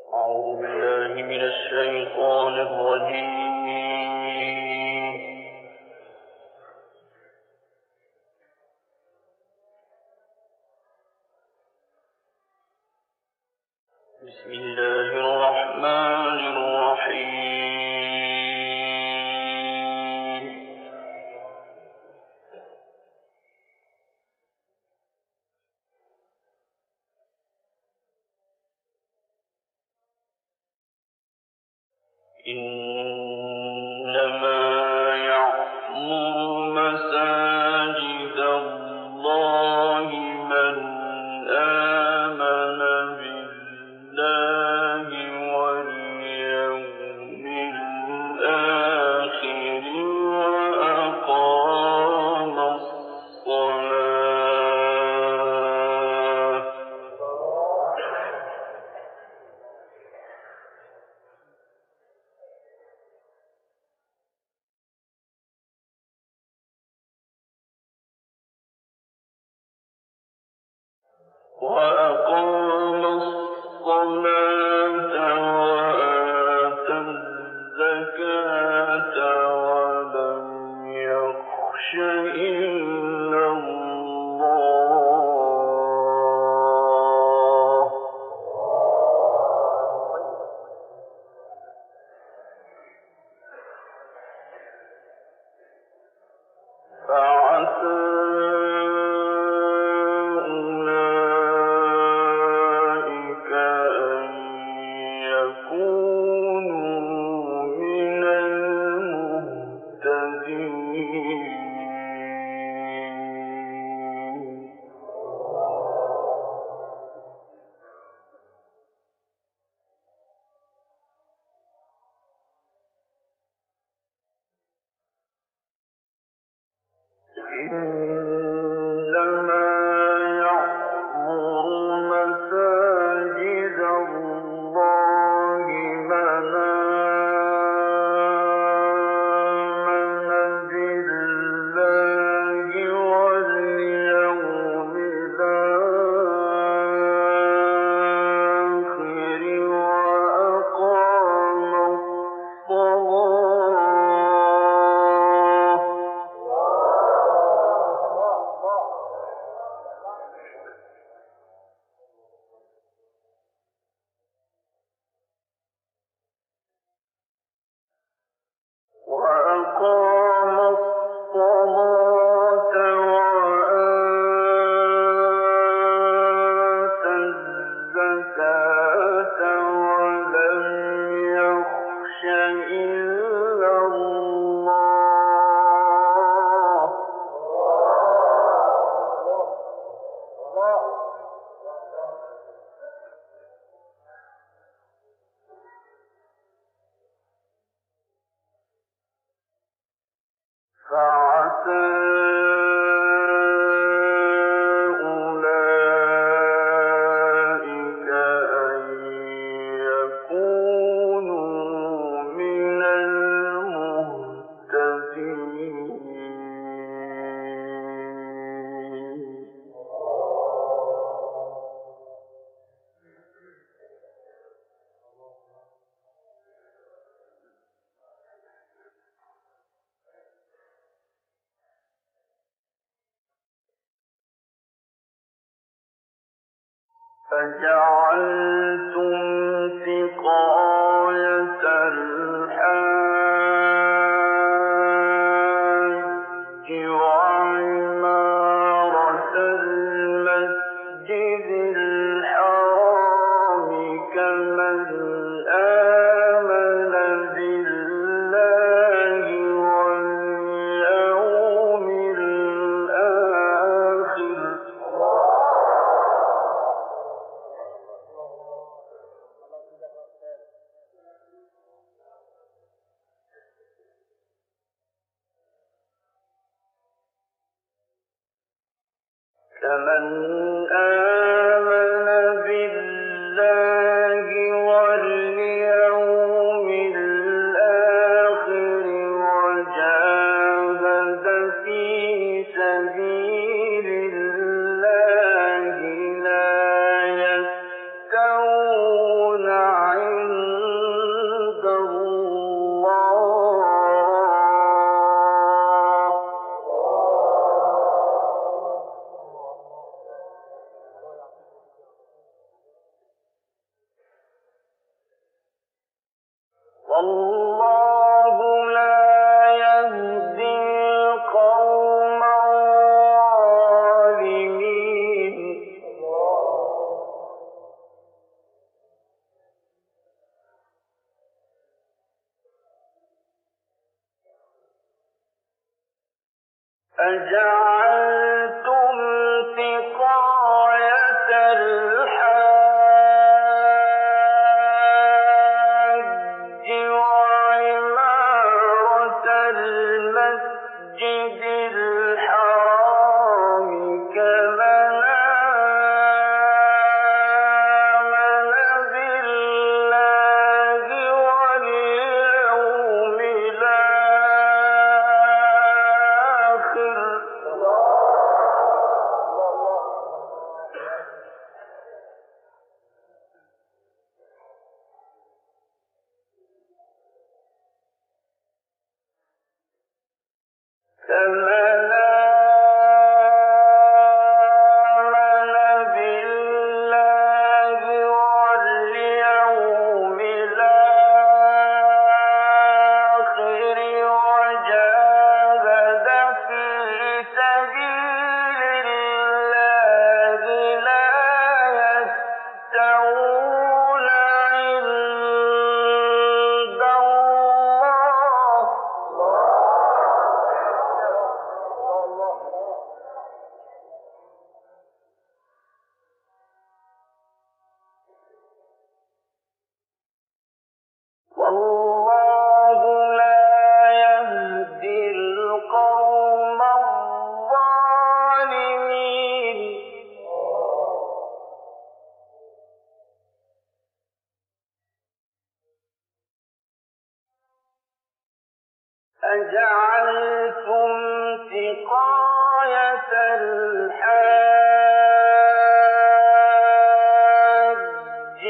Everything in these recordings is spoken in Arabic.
أعوذ بالله من الشيطان الرجيم. بسم الله الرحمن الرحيم. إنما يعمر مساجد الله من آمن بالله واليوم الآخر وأقام الصلاة وآتى الزكاة ولم يخش إلا الله فعسى إنما يعمر مساجد الله من آمن بالله واليوم الآخر وأقام الصلاة وآتى الزكاة ولم يخش إلا الله فعسى أولئك أن يكونوا من المهتدين. أجعلتم سقاية الحاج وعمارة المسجد الحرام كمن آمن بالله واليوم الآخر كمن آمن بالله واليوم الآخر وجاهد في سبيل الله لا يستوون عند والله لا يهدي القوم الظالمين أجعلتم سقاية الحاج وعمارة المسجد الحرام كمن آمن بالله واليوم الآخر كمن آمن بالله واليوم الآخر وجاهد في سبيل الله لا يستوون عند الله والله لا يهدي القوم الظالمين أجعلتم سقاية الحاج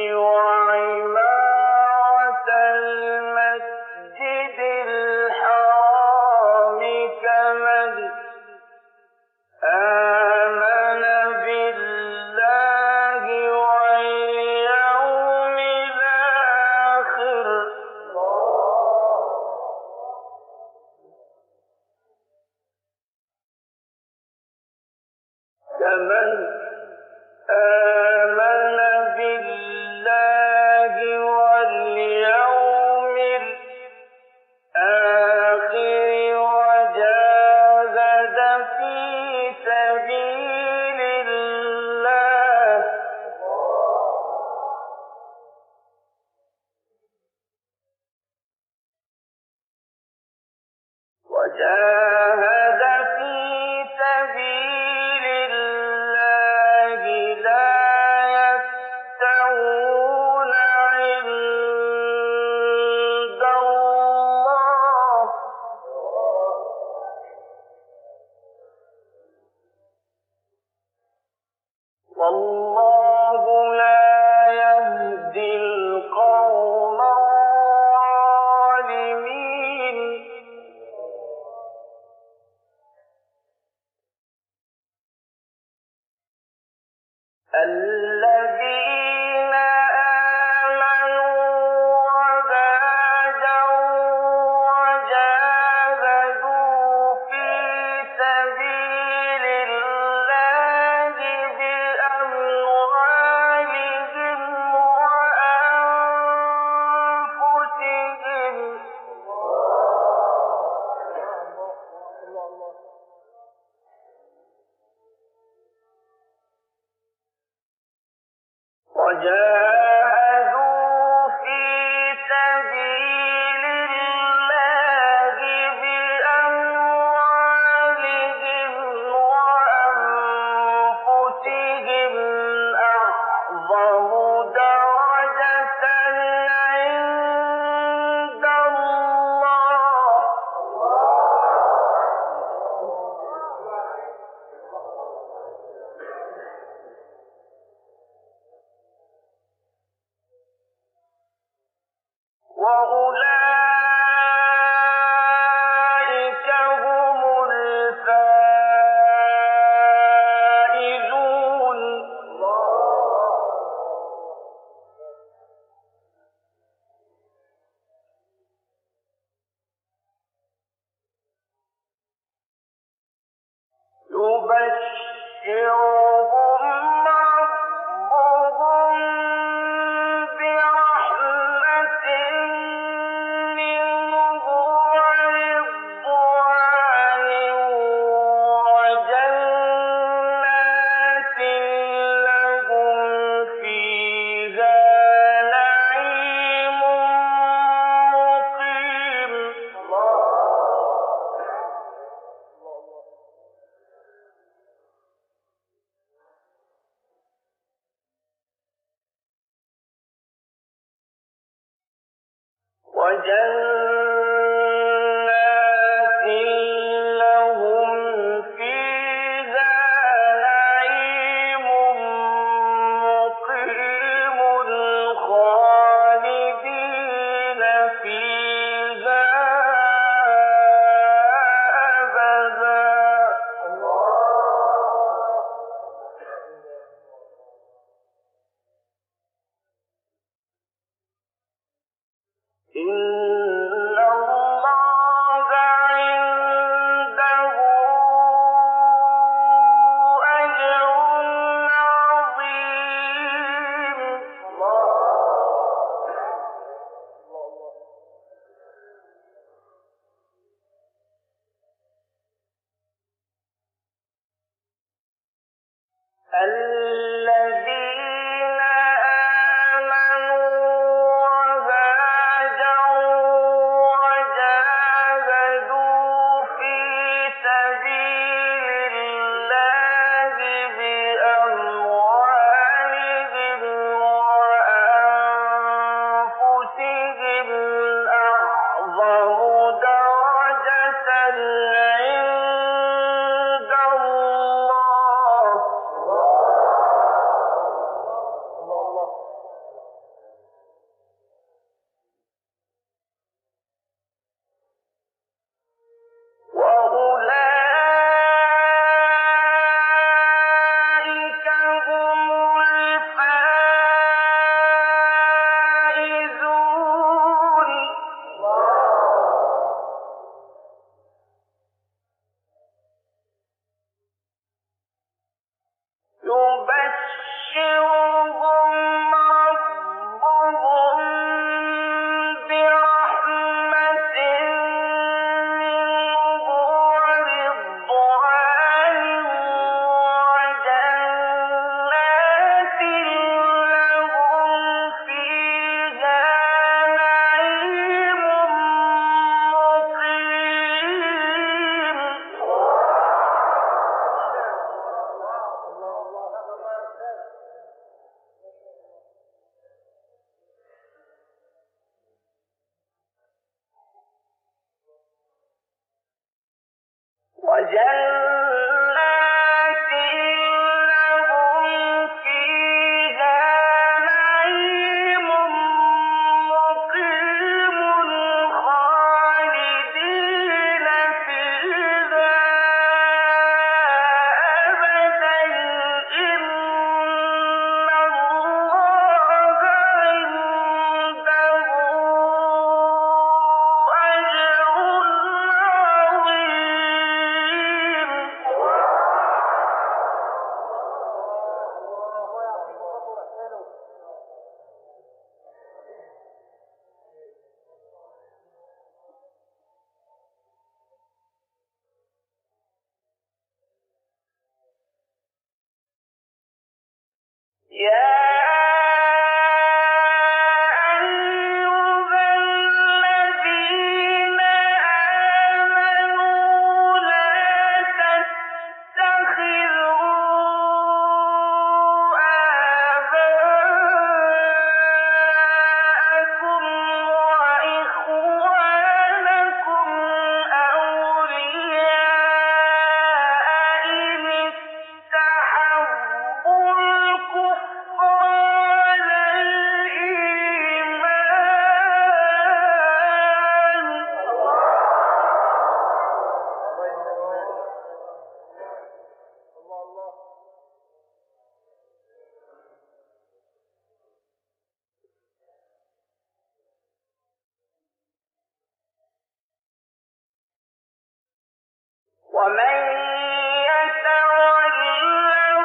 وعمارة المسجد الحرام كمن آمن بالله واليوم الآخر كمن آمن بالله واليوم الآخر وجاهد في سبيل الله وجاهد في سبيل الله لا يستوون عند الله والله لا يهدي القوم الظالمين الذين آمنوا وهاجروا وجاهدوا في سبيل الله بأموالهم وأنفسهم وجاهدوا في سبيل الله بأموالهم وأنفسهم أعظم درجة عند الله وأولئك هم الفائزون ومن يتولهم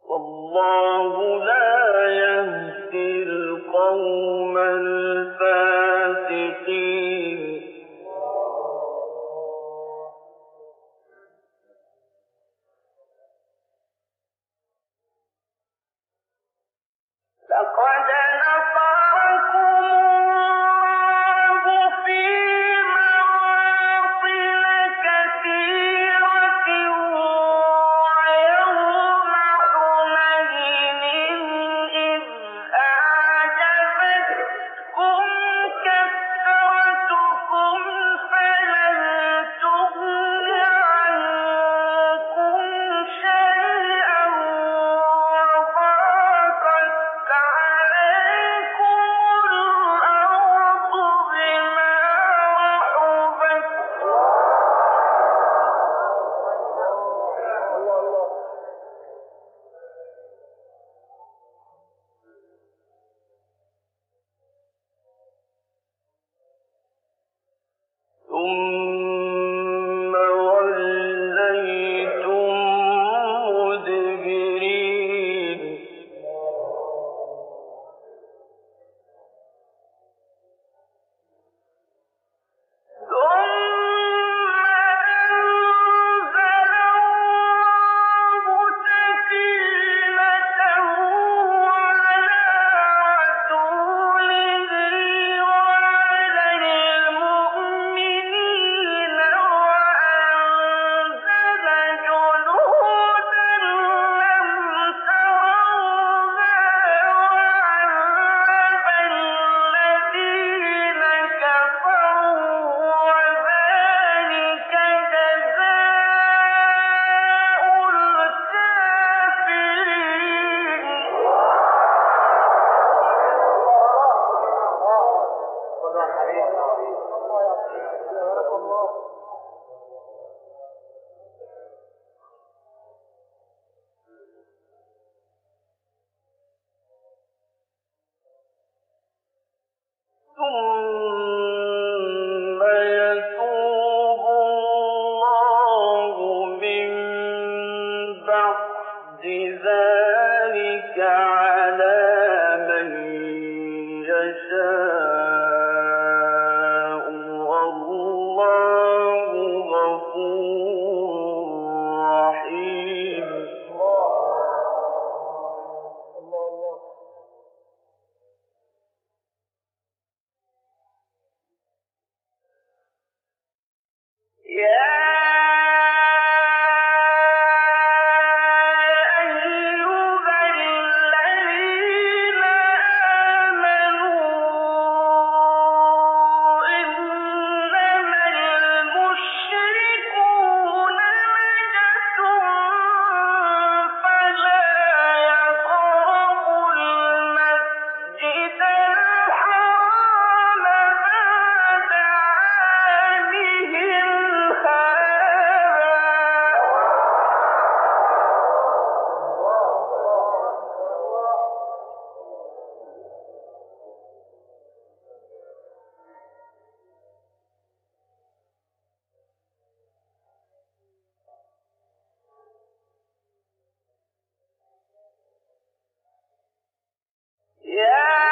والله لا يهدي القوم الفاسقين. لقد نصركم الله في مواطن كثيرة ويوم حنين إذ أعجبتكم كثرتكم فلم تغن عنكم شيئا وضاقت عليكم الأرض بما رحبت ثم وليتم مدبرين. ثم أنزل الله سكينته على رسوله وعلى المؤمنين وأنزل جنودا لم تروها وعذب الذين كفروا وذلك جزاء الكافرين. ثم يتوب الله من بعد ذلك على من يشاء والله غفور رحيم. يا أيها الذين آمنوا إنما المشركون نجس فلا يقربوا المسجد الحرام بعد عامهم يا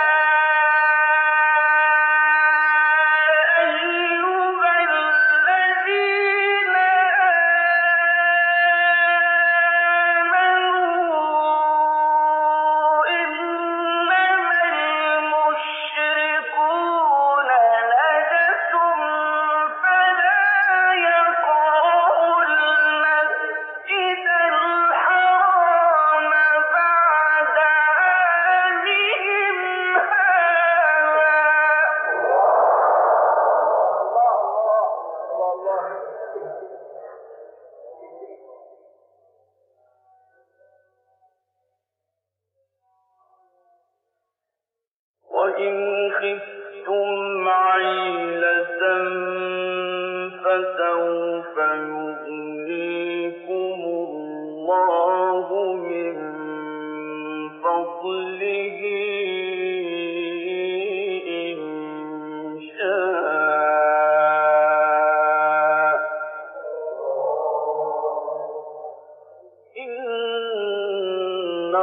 أيها الذين آمنوا إنما المشركون نجس فلا يقربوا المسجد الحرام بعد عامهم وإن خفتم عيلة فسوف يغنيكم الله من فضله إن شاء إن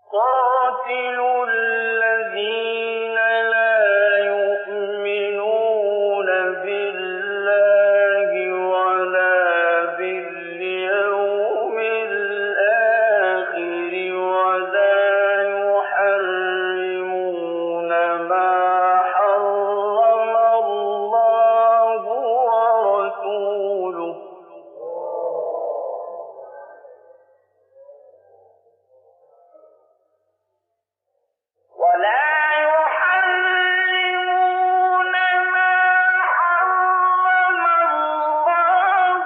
قاتلوا الذين لا يؤمنون بالله ولا باليوم الآخر ولا يحرمون ما حرم الله ورسوله ولا يحرمون ما حرم الله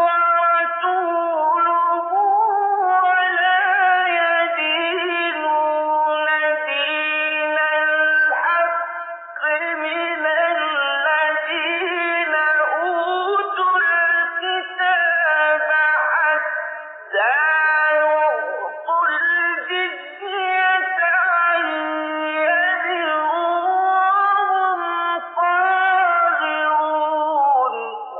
ورسوله ولا يدينون دين الحق من الذين أوتوا الكتاب حتى يعطوا الجزية عن يد وهم صاغرون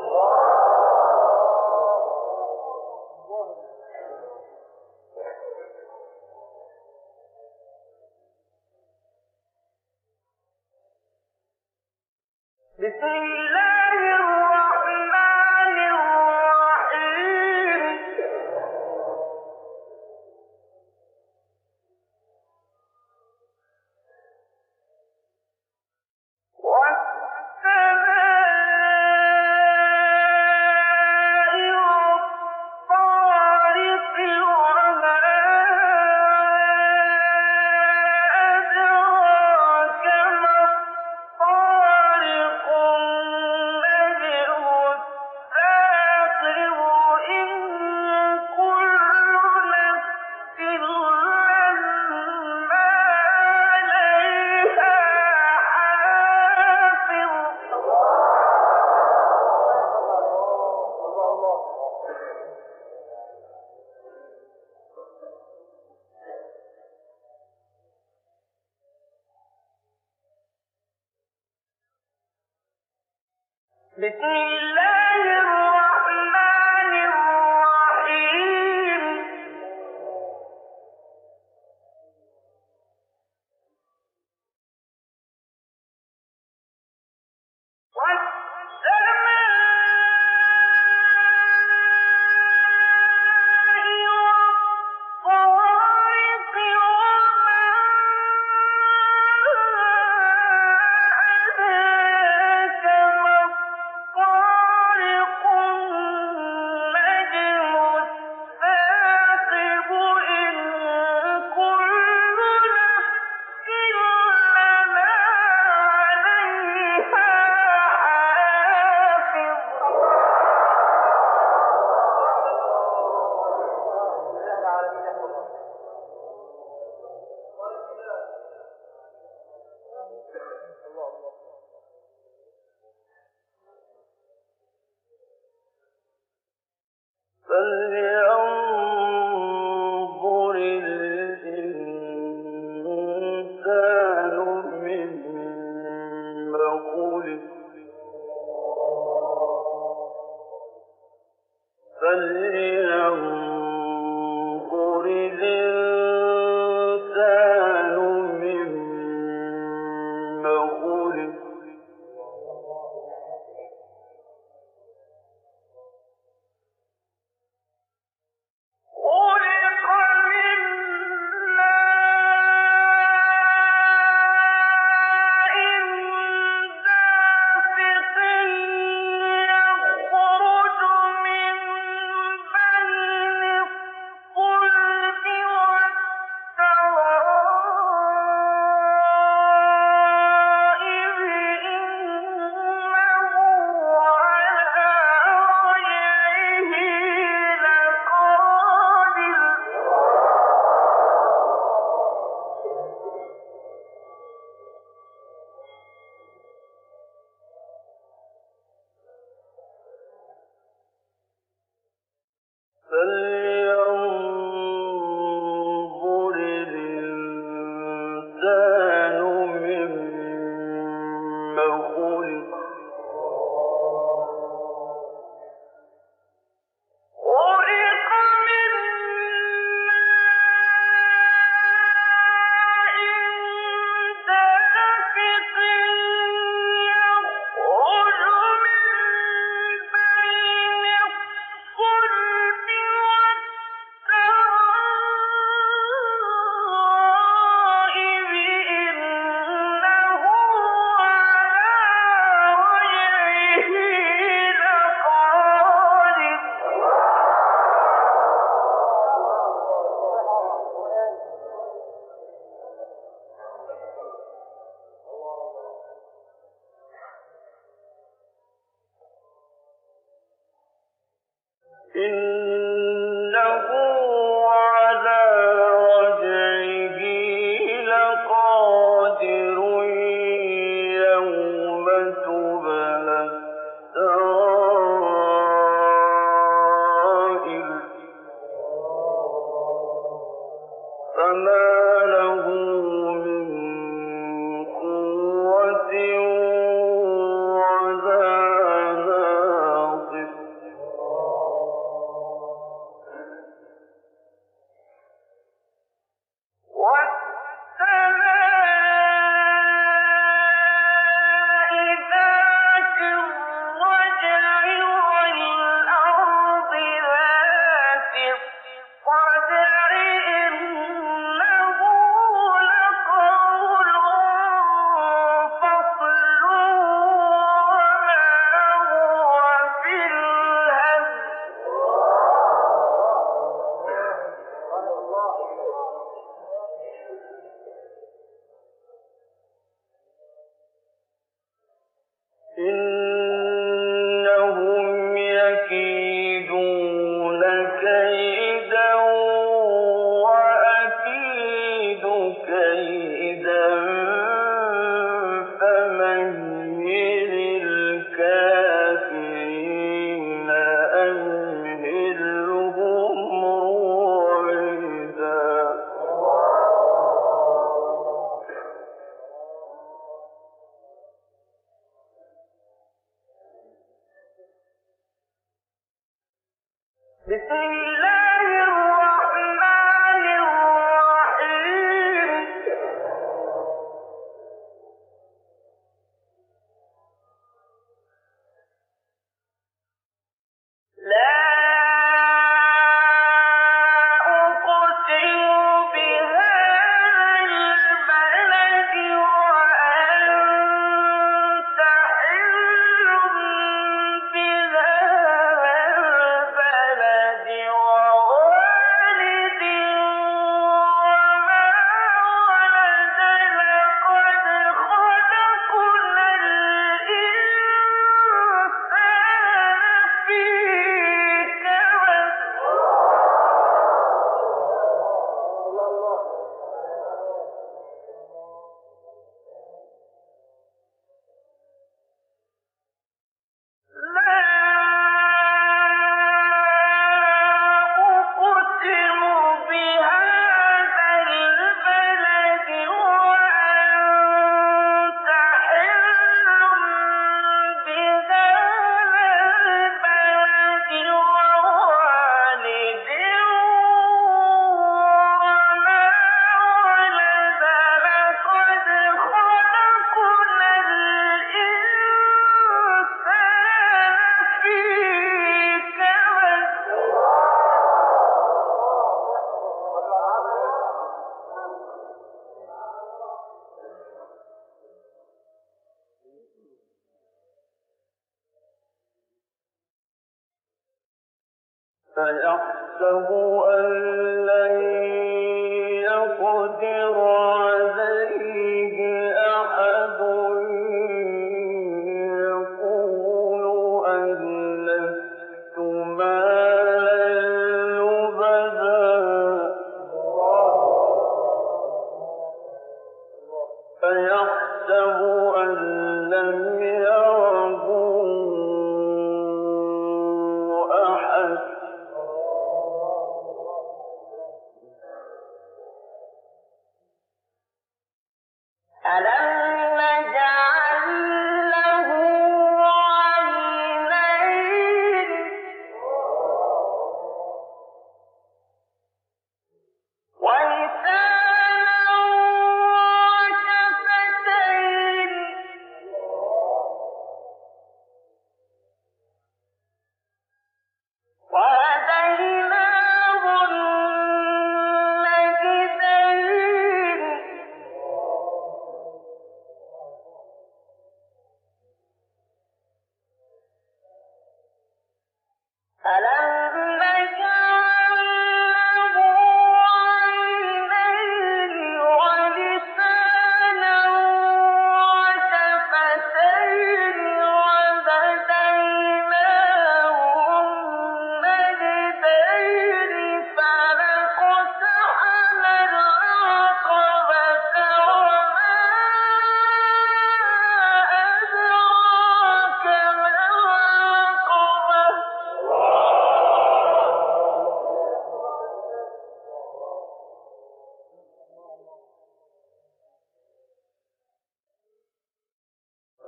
بسم الله الرحمن الرحيم والسماء والطارق وما أدراك ما الطارق النجم الثاقب إن كل نفس لما عليها حافظ بسم الله الرحمن الرحيم والسماء والطارق وما أدراك ما الطارق إنهم يكيدون كيدا وأكيد كيدا فمهل الكافرين أمهلهم رويدا. بسم الله الرحمن الرحيم. لا أقسم بهذا البلد وأنت حل بهذا البلد ووالد وما ولد لقد خلقنا الإنسان في كبد. لا أقسم بهذا البلد وأنت حل بهذا البلد ووالد وما ولد لقد خلقنا الإنسان في كبد. فيحسب أن لن يقدر عليه أحد يقول أهلكت مالا لبدا فيحسب أن لم يره أحد ألم نجعل له عينين ولسانا وشفتين وهديناه النجدين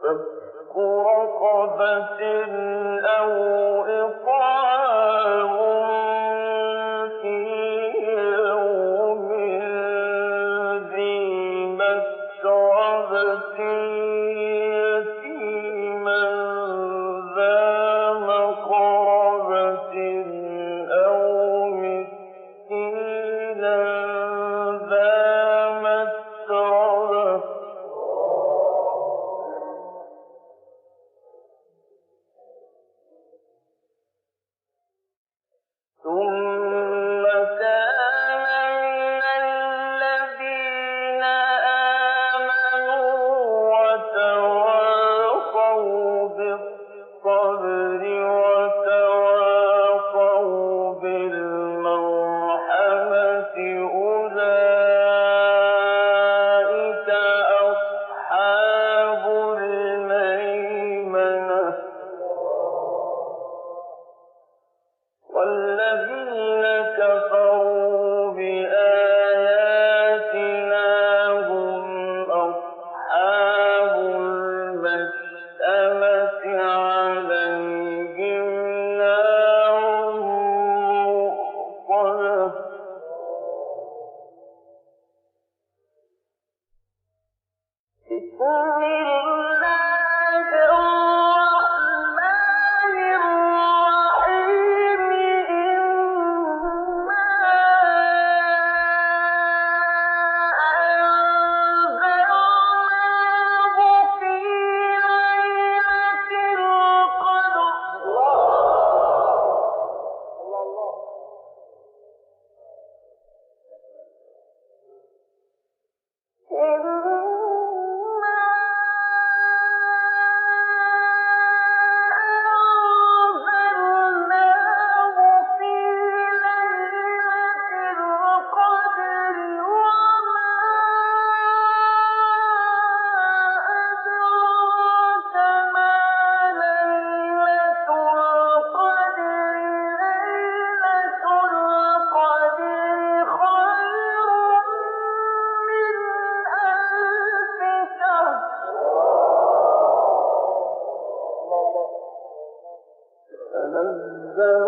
رقبة أو إطعام في يوم ذي مسغبة يتيما ذا مقربة أو مسكينا ذا متربة ثم كان من الذين آمنوا وتواصوا بالصبر وتواصوا بالمرحمة أولئك أصحاب الميمنة والذين كفروا بآياتنا هم أصحاب المشأمة عليهم نار مؤصدة بسم الله الرحمن الرحيم إنا أنزلناه في ليلة القدر تنزل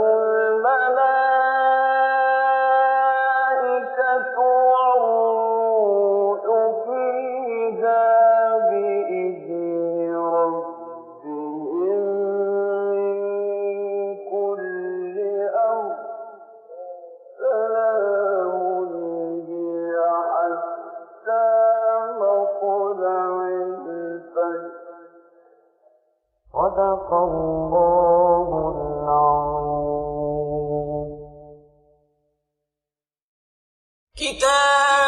الملائكة والروح فيها بإذن ربهم من كل أمر سلام هي حتى مطلع الفجر صدق الله العظيم. كتاب